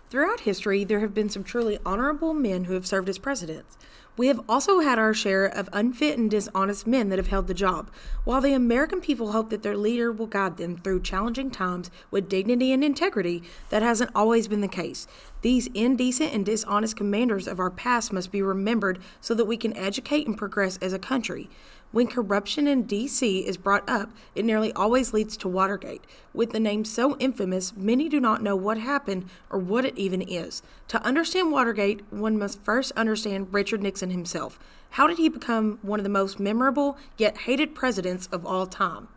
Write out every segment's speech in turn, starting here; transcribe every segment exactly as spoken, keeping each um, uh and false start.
Throughout history, there have been some truly honorable men who have served as presidents. We have also had our share of unfit and dishonest men that have held the job. While the American people hope that their leader will guide them through challenging times with dignity and integrity, that hasn't always been the case. These indecent and dishonest commanders of our past must be remembered so that we can educate and progress as a country. When corruption in D C is brought up, it nearly always leads to Watergate. With the name so infamous, many do not know what happened or what it even is. To understand Watergate, one must first understand Richard Nixon himself. How did he become one of the most memorable yet hated presidents of all time?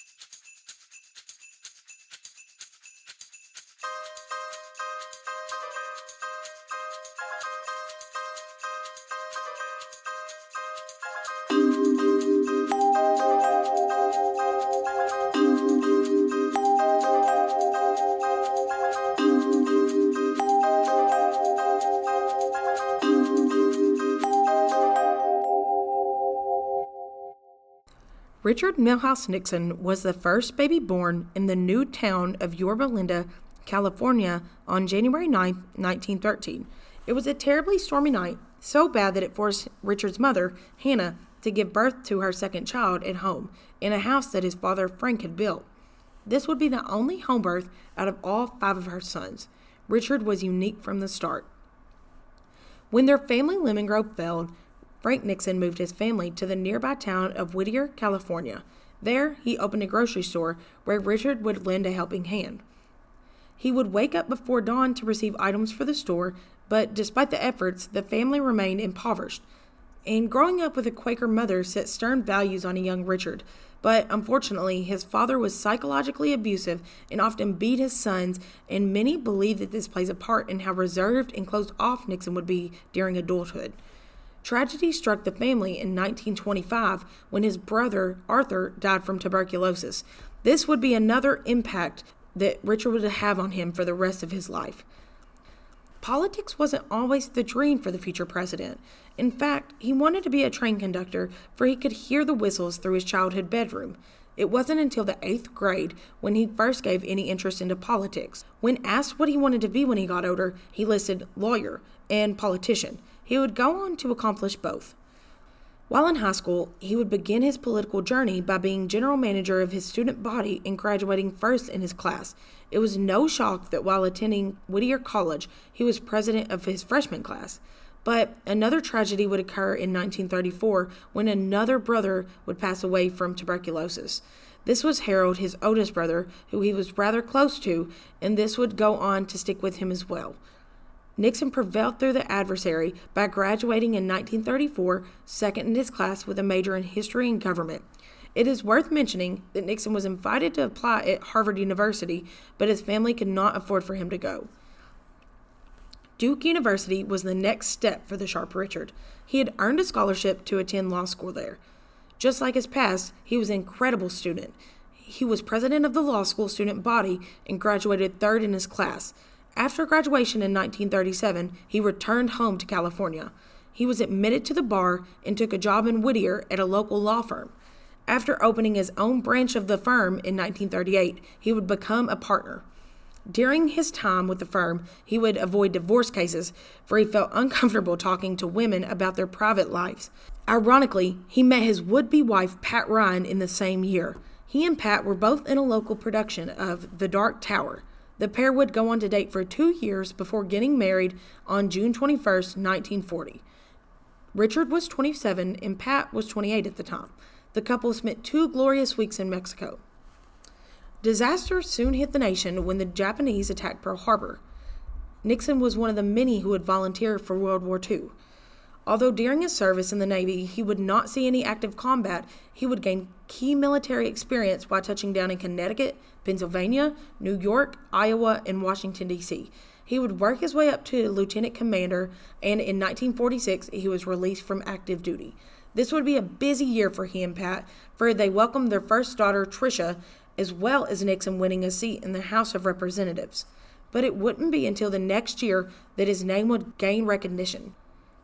Richard Milhous Nixon was the first baby born in the new town of Yorba Linda, California on January ninth, nineteen thirteen. It was a terribly stormy night, so bad that it forced Richard's mother, Hannah, to give birth to her second child at home, in a house that his father Frank had built. This would be the only home birth out of all five of her sons. Richard was unique from the start. When their family lemon grove failed, Frank Nixon moved his family to the nearby town of Whittier, California. There, he opened a grocery store where Richard would lend a helping hand. He would wake up before dawn to receive items for the store, but despite the efforts, the family remained impoverished. And growing up with a Quaker mother set stern values on a young Richard, but unfortunately, his father was psychologically abusive and often beat his sons, and many believe that this plays a part in how reserved and closed off Nixon would be during adulthood. Tragedy struck the family in nineteen twenty-five when his brother, Arthur, died from tuberculosis. This would be another impact that Richard would have on him for the rest of his life. Politics wasn't always the dream for the future president. In fact, he wanted to be a train conductor, for he could hear the whistles through his childhood bedroom. It wasn't until the eighth grade when he first gave any interest into politics. When asked what he wanted to be when he got older, he listed lawyer and politician. He would go on to accomplish both. While in high school, he would begin his political journey by being general manager of his student body and graduating first in his class. It was no shock that while attending Whittier College, he was president of his freshman class. But another tragedy would occur in nineteen thirty-four when another brother would pass away from tuberculosis. This was Harold, his oldest brother, who he was rather close to, and this would go on to stick with him as well. Nixon prevailed through the adversary by graduating in nineteen thirty-four, second in his class with a major in history and government. It is worth mentioning that Nixon was invited to apply at Harvard University, but his family could not afford for him to go. Duke University was the next step for the sharp Richard. He had earned a scholarship to attend law school there. Just like his past, he was an incredible student. He was president of the law school student body and graduated third in his class. After graduation in nineteen thirty-seven, he returned home to California. He was admitted to the bar and took a job in Whittier at a local law firm. After opening his own branch of the firm in nineteen thirty-eight, he would become a partner. During his time with the firm, he would avoid divorce cases, for he felt uncomfortable talking to women about their private lives. Ironically, he met his would-be wife, Pat Ryan, in the same year. He and Pat were both in a local production of The Dark Tower. The pair would go on to date for two years before getting married on June twenty-first, nineteen forty. Richard was twenty-seven and Pat was twenty-eight at the time. The couple spent two glorious weeks in Mexico. Disaster soon hit the nation when the Japanese attacked Pearl Harbor. Nixon was one of the many who would volunteer for World War Two. Although during his service in the Navy he would not see any active combat, he would gain key military experience while touching down in Connecticut, Pennsylvania, New York, Iowa, and Washington, D C He would work his way up to lieutenant commander, and in nineteen forty-six he was released from active duty. This would be a busy year for he and Pat, for they welcomed their first daughter, Tricia, as well as Nixon winning a seat in the House of Representatives. But it wouldn't be until the next year that his name would gain recognition.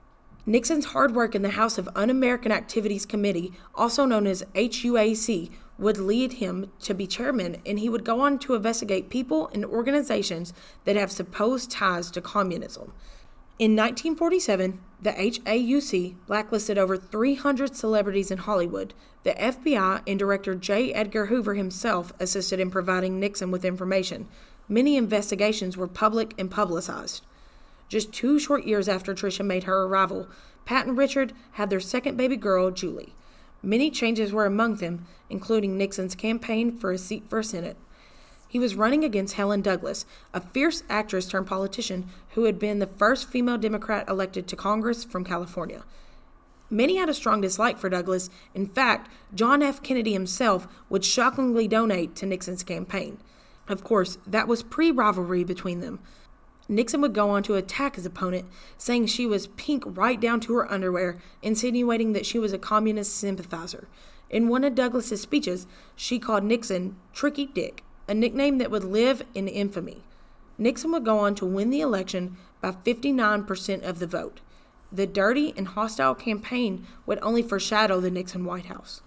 Nixon's hard work in the House of Un-American Activities Committee, also known as H U A C, would lead him to be chairman, and he would go on to investigate people and organizations that have supposed ties to communism. In nineteen forty-seven, the H A U C blacklisted over three hundred celebrities in Hollywood. The F B I and Director J. Edgar Hoover himself assisted in providing Nixon with information. Many investigations were public and publicized. Just two short years after Tricia made her arrival, Pat and Richard had their second baby girl, Julie. Many changes were among them, including Nixon's campaign for a seat for Senate. He was running against Helen Douglas, a fierce actress turned politician who had been the first female Democrat elected to Congress from California. Many had a strong dislike for Douglas. In fact, John F. Kennedy himself would shockingly donate to Nixon's campaign. Of course, that was pre-rivalry between them. Nixon would go on to attack his opponent, saying she was pink right down to her underwear, insinuating that she was a communist sympathizer. In one of Douglas's speeches, she called Nixon Tricky Dick, a nickname that would live in infamy. Nixon would go on to win the election by fifty-nine percent of the vote. The dirty and hostile campaign would only foreshadow the Nixon White House.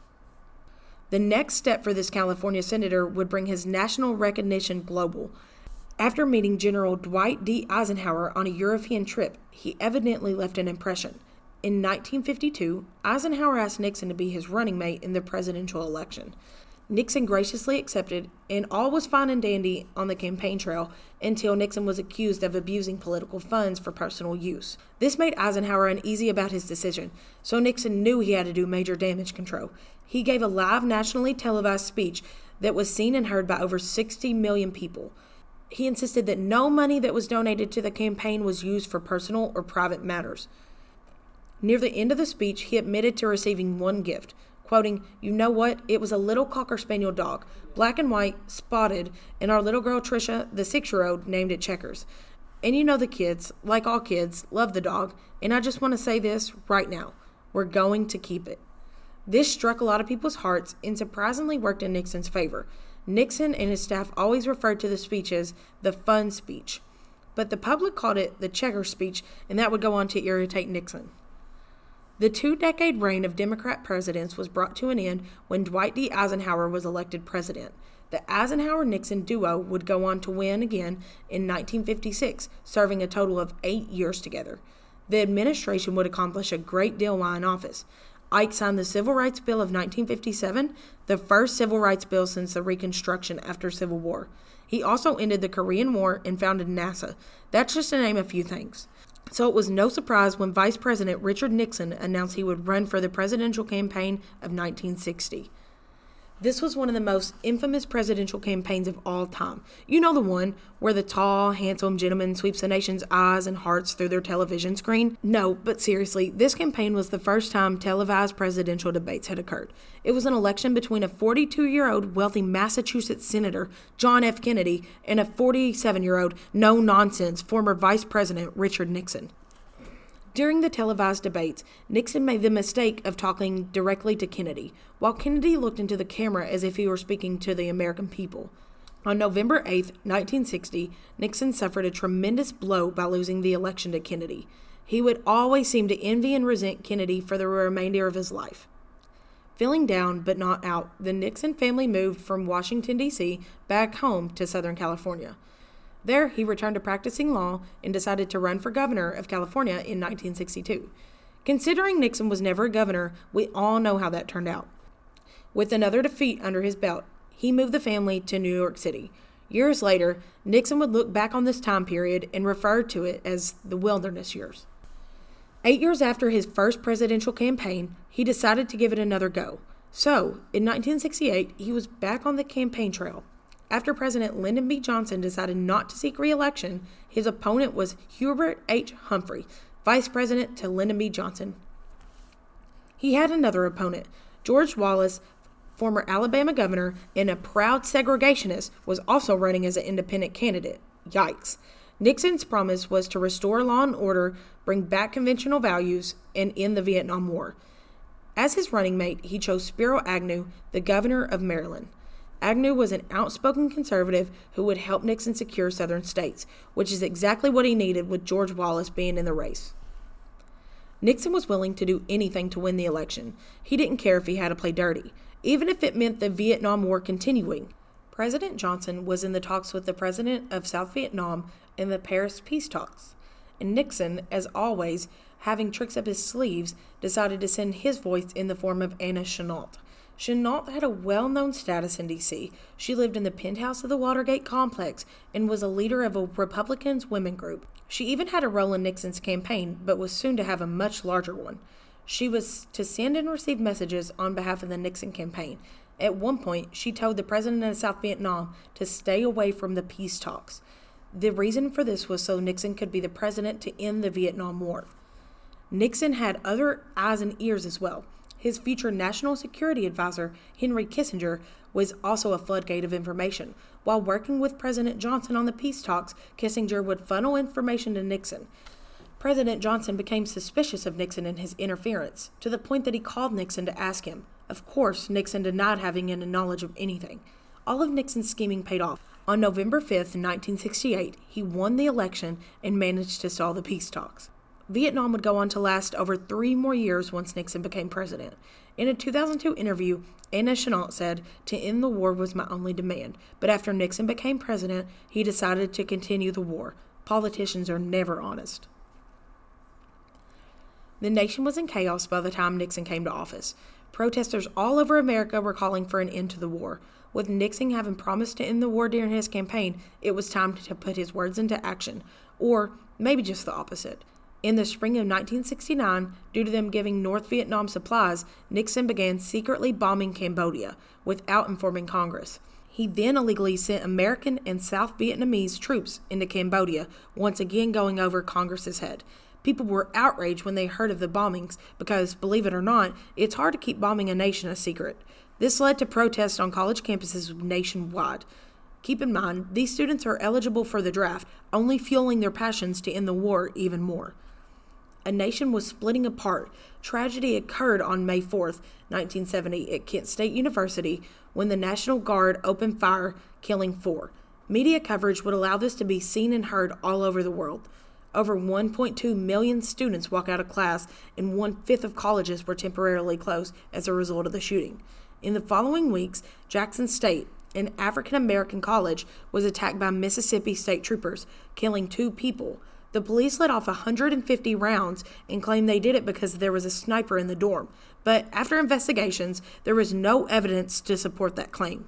The next step for this California senator would bring his national recognition global. After meeting General Dwight D. Eisenhower on a European trip, he evidently left an impression. In nineteen fifty-two, Eisenhower asked Nixon to be his running mate in the presidential election. Nixon graciously accepted, and all was fine and dandy on the campaign trail until Nixon was accused of abusing political funds for personal use. This made Eisenhower uneasy about his decision, so Nixon knew he had to do major damage control. He gave a live nationally televised speech that was seen and heard by over sixty million people. He insisted that no money that was donated to the campaign was used for personal or private matters. Near the end of the speech, he admitted to receiving one gift, quoting, "You know what? It was a little Cocker Spaniel dog, black and white, spotted, and our little girl Tricia, the six-year-old, named it Checkers. And you know the kids, like all kids, love the dog, and I just want to say this right now. We're going to keep it." This struck a lot of people's hearts and surprisingly worked in Nixon's favor. Nixon and his staff always referred to the speech as the fun speech, but the public called it the Checker speech, and that would go on to irritate Nixon. The two-decade reign of Democrat presidents was brought to an end when Dwight D. Eisenhower was elected president. The Eisenhower-Nixon duo would go on to win again in nineteen fifty-six, serving a total of eight years together. The administration would accomplish a great deal while in office. Ike signed the Civil Rights Bill of nineteen fifty-seven, the first civil rights bill since the Reconstruction after Civil War. He also ended the Korean War and founded NASA. That's just to name a few things. So it was no surprise when Vice President Richard Nixon announced he would run for the presidential campaign of nineteen sixty. This was one of the most infamous presidential campaigns of all time. You know the one where the tall, handsome gentleman sweeps the nation's eyes and hearts through their television screen? No, but seriously, this campaign was the first time televised presidential debates had occurred. It was an election between a forty-two-year-old wealthy Massachusetts Senator, John F. Kennedy, and a forty-seven-year-old no-nonsense former Vice President Richard Nixon. During the televised debates, Nixon made the mistake of talking directly to Kennedy, while Kennedy looked into the camera as if he were speaking to the American people. On November eighth, nineteen sixty, Nixon suffered a tremendous blow by losing the election to Kennedy. He would always seem to envy and resent Kennedy for the remainder of his life. Feeling down but not out, the Nixon family moved from Washington, D C back home to Southern California. There, he returned to practicing law and decided to run for governor of California in nineteen sixty-two. Considering Nixon was never a governor, we all know how that turned out. With another defeat under his belt, he moved the family to New York City. Years later, Nixon would look back on this time period and refer to it as the wilderness years. Eight years after his first presidential campaign, he decided to give it another go. So, in nineteen sixty-eight, he was back on the campaign trail. After President Lyndon B. Johnson decided not to seek re-election, his opponent was Hubert H. Humphrey, vice president to Lyndon B. Johnson. He had another opponent. George Wallace, former Alabama governor and a proud segregationist, was also running as an independent candidate. Yikes. Nixon's promise was to restore law and order, bring back conventional values, and end the Vietnam War. As his running mate, he chose Spiro Agnew, the governor of Maryland. Agnew was an outspoken conservative who would help Nixon secure southern states, which is exactly what he needed with George Wallace being in the race. Nixon was willing to do anything to win the election. He didn't care if he had to play dirty. even if it meant the Vietnam War continuing. President Johnson was in the talks with the president of South Vietnam in the Paris peace talks, and Nixon, as always, having tricks up his sleeves, decided to send his voice in the form of Anna Chennault. Chennault had a well-known status in D C. She lived in the penthouse of the Watergate complex and was a leader of a Republicans' women group. She even had a role in Nixon's campaign, but was soon to have a much larger one. She was to send and receive messages on behalf of the Nixon campaign. At one point, she told the president of South Vietnam to stay away from the peace talks. The reason for this was so Nixon could be the president to end the Vietnam War. Nixon had other eyes and ears as well. His future national security advisor, Henry Kissinger, was also a floodgate of information. While working with President Johnson on the peace talks, Kissinger would funnel information to Nixon. President Johnson became suspicious of Nixon and his interference, to the point that he called Nixon to ask him. Of course, Nixon denied having any knowledge of anything. All of Nixon's scheming paid off. On November fifth, nineteen sixty-eight, he won the election and managed to stall the peace talks. Vietnam would go on to last over three more years once Nixon became president. In a two thousand two interview, Anna Chennault said, "To end the war was my only demand, but after Nixon became president, he decided to continue the war. Politicians are never honest." The nation was in chaos by the time Nixon came to office. Protesters all over America were calling for an end to the war. With Nixon having promised to end the war during his campaign, it was time to put his words into action, or maybe just the opposite. In the spring of nineteen sixty-nine, due to them giving North Vietnam supplies, Nixon began secretly bombing Cambodia without informing Congress. He then illegally sent American and South Vietnamese troops into Cambodia, once again going over Congress's head. People were outraged when they heard of the bombings because, believe it or not, it's hard to keep bombing a nation a secret. This led to protests on college campuses nationwide. Keep in mind, these students are eligible for the draft, only fueling their passions to end the war even more. A nation was splitting apart. Tragedy occurred on May fourth, nineteen seventy, at Kent State University when the National Guard opened fire, killing four. Media coverage would allow this to be seen and heard all over the world. Over one point two million students walked out of class, and one-fifth of colleges were temporarily closed as a result of the shooting. In the following weeks, Jackson State, an African-American college, was attacked by Mississippi State troopers, killing two people. The police let off one hundred fifty rounds and claimed they did it because there was a sniper in the dorm. But after investigations, there was no evidence to support that claim.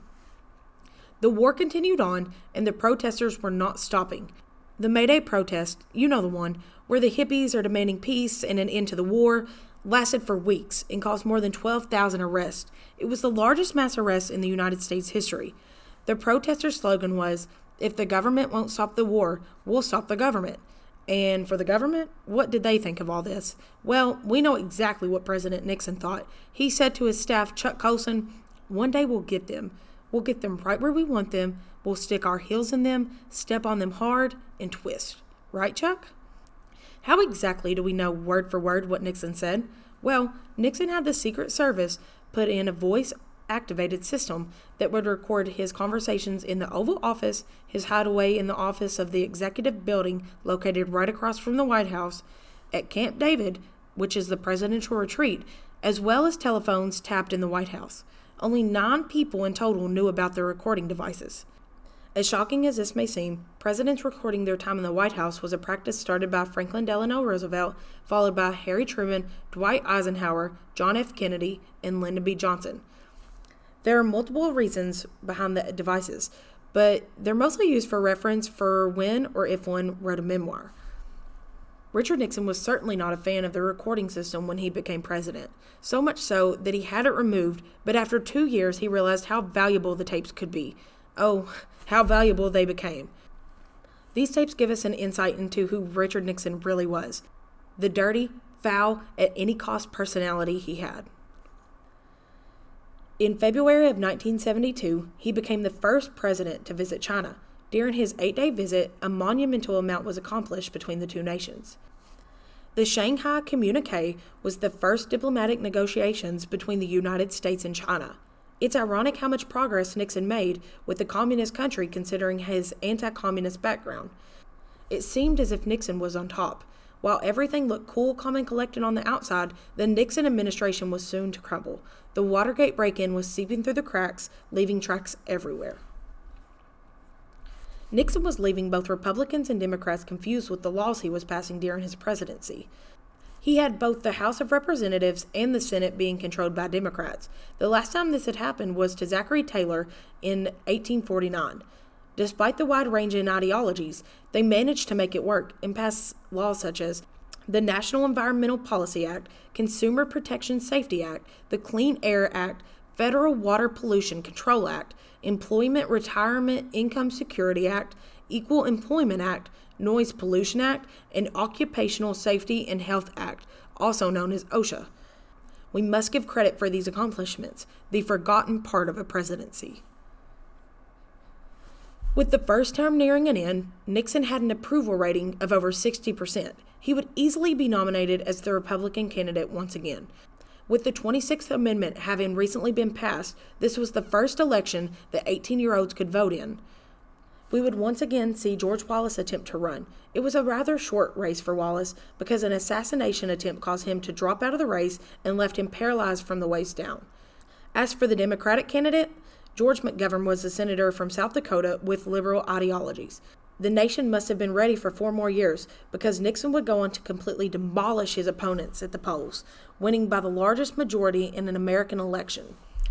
The war continued on, and the protesters were not stopping. The May Day protest, you know the one, where the hippies are demanding peace and an end to the war, lasted for weeks and caused more than twelve thousand arrests. It was the largest mass arrest in the United States history. The protesters' slogan was, "If the government won't stop the war, we'll stop the government." And for the government, what did they think of all this? Well, we know exactly what President Nixon thought. He said to his staff, Chuck Colson, "One day we'll get them. We'll get them right where we want them. We'll stick our heels in them, step on them hard, and twist." Right, Chuck? How exactly do we know word for word what Nixon said? Well, Nixon had the Secret Service put in a voice-activated system that would record his conversations in the Oval Office, his hideaway in the office of the Executive Building located right across from the White House, at Camp David, which is the presidential retreat, as well as telephones tapped in the White House. Only nine people in total knew about the recording devices. As shocking as this may seem, presidents recording their time in the White House was a practice started by Franklin Delano Roosevelt, followed by Harry Truman, Dwight Eisenhower, John F. Kennedy, and Lyndon B. Johnson. There are multiple reasons behind the devices, but they're mostly used for reference for when or if one wrote a memoir. Richard Nixon was certainly not a fan of the recording system when he became president, so much so that he had it removed, but after two years he realized how valuable the tapes could be. Oh, how valuable they became. These tapes give us an insight into who Richard Nixon really was, the dirty, foul, at any cost personality he had. In February of nineteen seventy-two, he became the first president to visit China. During his eight-day visit, a monumental amount was accomplished between the two nations. The Shanghai Communique was the first diplomatic negotiations between the United States and China. It's ironic how much progress Nixon made with the communist country considering his anti-communist background. It seemed as if Nixon was on top. While everything looked cool, calm, and collected on the outside, the Nixon administration was soon to crumble. The Watergate break-in was seeping through the cracks, leaving tracks everywhere. Nixon was leaving both Republicans and Democrats confused with the laws he was passing during his presidency. He had both the House of Representatives and the Senate being controlled by Democrats. The last time this had happened was to Zachary Taylor in eighteen forty-nine. Despite the wide range in ideologies, they managed to make it work and pass laws such as the National Environmental Policy Act, Consumer Protection Safety Act, the Clean Air Act, Federal Water Pollution Control Act, Employment Retirement Income Security Act, Equal Employment Act, Noise Pollution Act, and Occupational Safety and Health Act, also known as OSHA. We must give credit for these accomplishments, the forgotten part of a presidency. With the first term nearing an end, Nixon had an approval rating of over sixty percent. He would easily be nominated as the Republican candidate once again. With the twenty-sixth Amendment having recently been passed, this was the first election that eighteen-year-olds could vote in. We would once again see George Wallace attempt to run. It was a rather short race for Wallace because an assassination attempt caused him to drop out of the race and left him paralyzed from the waist down. As for the Democratic candidate, George McGovern was a senator from South Dakota with liberal ideologies. The nation must have been ready for four more years because Nixon would go on to completely demolish his opponents at the polls, winning by the largest majority in an American election.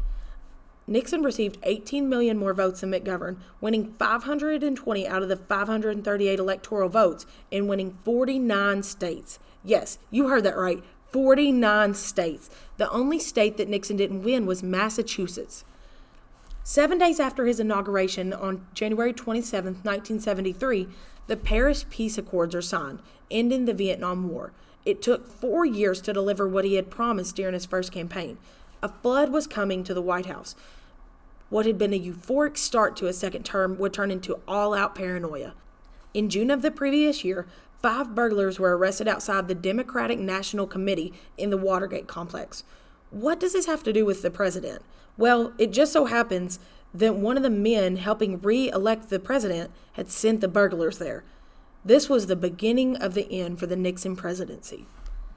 Nixon received eighteen million more votes than McGovern, winning five hundred twenty out of the five hundred thirty-eight electoral votes and winning forty-nine states. Yes, you heard that right, forty-nine states. The only state that Nixon didn't win was Massachusetts. Seven days after his inauguration on January twenty-seventh, nineteen seventy-three, the Paris Peace Accords are signed, ending the Vietnam War. It took four years to deliver what he had promised during his first campaign. A flood was coming to the White House. What had been a euphoric start to his second term would turn into all-out paranoia. In June of the previous year, five burglars were arrested outside the Democratic National Committee in the Watergate complex. What does this have to do with the president? Well, it just so happens that one of the men helping re-elect the president had sent the burglars there. This was the beginning of the end for the Nixon presidency.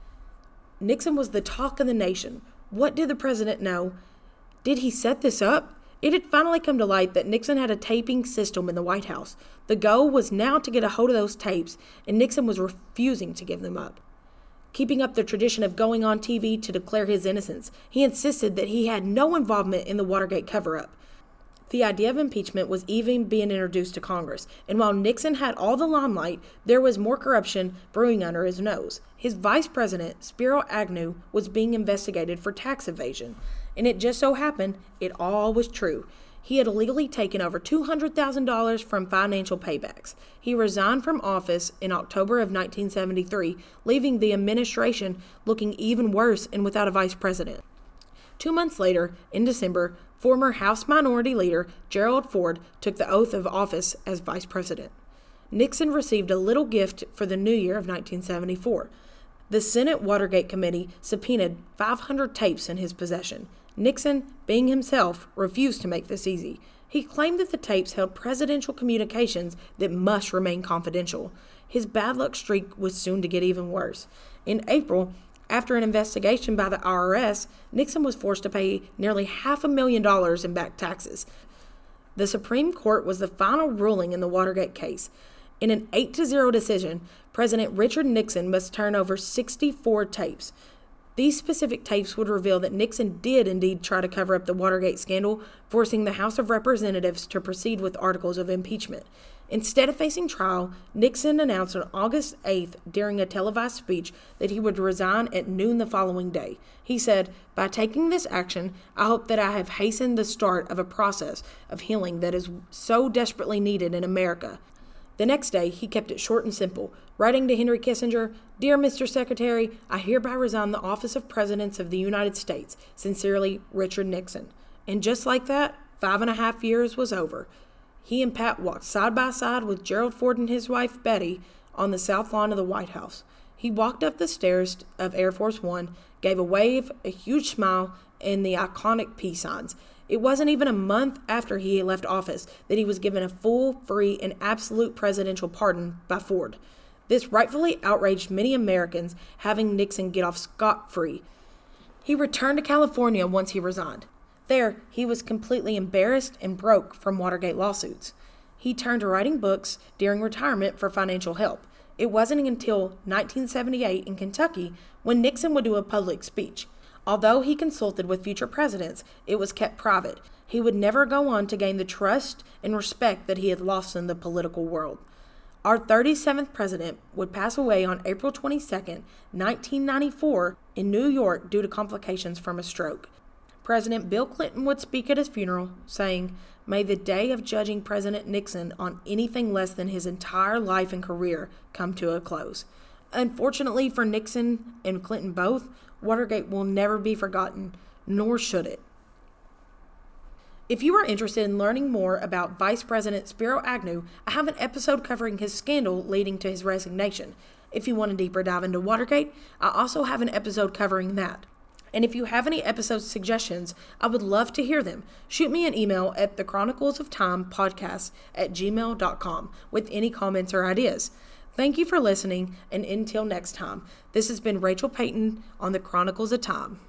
Nixon was the talk of the nation. What did the president know? Did he set this up? It had finally come to light that Nixon had a taping system in the White House. The goal was now to get a hold of those tapes, and Nixon was refusing to give them up. Keeping up the tradition of going on T V to declare his innocence, he insisted that he had no involvement in the Watergate cover-up. The idea of impeachment was even being introduced to Congress, and while Nixon had all the limelight, there was more corruption brewing under his nose. His vice president, Spiro Agnew, was being investigated for tax evasion, and it just so happened it all was true. He had illegally taken over two hundred thousand dollars from financial paybacks. He resigned from office in October of nineteen seventy-three, leaving the administration looking even worse and without a vice president. Two months later, in December, former House Minority Leader Gerald Ford took the oath of office as vice president. Nixon received a little gift for the new year of nineteen seventy-four. The Senate Watergate Committee subpoenaed five hundred tapes in his possession. Nixon, being himself, refused to make this easy. He claimed that the tapes held presidential communications that must remain confidential. His bad luck streak was soon to get even worse. In April, after an investigation by the I R S, Nixon was forced to pay nearly half a million dollars in back taxes. The Supreme Court was the final ruling in the Watergate case. In an eight to zero decision, President Richard Nixon must turn over sixty-four tapes. These specific tapes would reveal that Nixon did indeed try to cover up the Watergate scandal, forcing the House of Representatives to proceed with articles of impeachment. Instead of facing trial, Nixon announced on August eighth during a televised speech that he would resign at noon the following day. He said, "By taking this action, I hope that I have hastened the start of a process of healing that is so desperately needed in America." The next day, he kept it short and simple, writing to Henry Kissinger, "Dear Mister Secretary, I hereby resign the office of President of the United States. Sincerely, Richard Nixon." And just like that, five and a half years was over. He and Pat walked side by side with Gerald Ford and his wife, Betty, on the south lawn of the White House. He walked up the stairs of Air Force One, gave a wave, a huge smile, and the iconic peace signs. It wasn't even a month after he had left office that he was given a full, free, and absolute presidential pardon by Ford. This rightfully outraged many Americans, having Nixon get off scot-free. He returned to California once he resigned. There, he was completely embarrassed and broke from Watergate lawsuits. He turned to writing books during retirement for financial help. It wasn't until nineteen seventy-eight in Kentucky when Nixon would do a public speech. Although he consulted with future presidents, it was kept private. He would never go on to gain the trust and respect that he had lost in the political world. Our thirty-seventh president would pass away on April twenty-second, nineteen ninety-four, in New York due to complications from a stroke. President Bill Clinton would speak at his funeral, saying, "May the day of judging President Nixon on anything less than his entire life and career come to a close." Unfortunately for Nixon and Clinton both, Watergate will never be forgotten, nor should it. If you are interested in learning more about Vice President Spiro Agnew, I have an episode covering his scandal leading to his resignation. If you want a deeper dive into Watergate, I also have an episode covering that. And if you have any episode suggestions, I would love to hear them. Shoot me an email at the chronicles of time podcast at gmail dot com with any comments or ideas. Thank you for listening, and until next time, this has been Rachel Payton on the Chronicles of Time.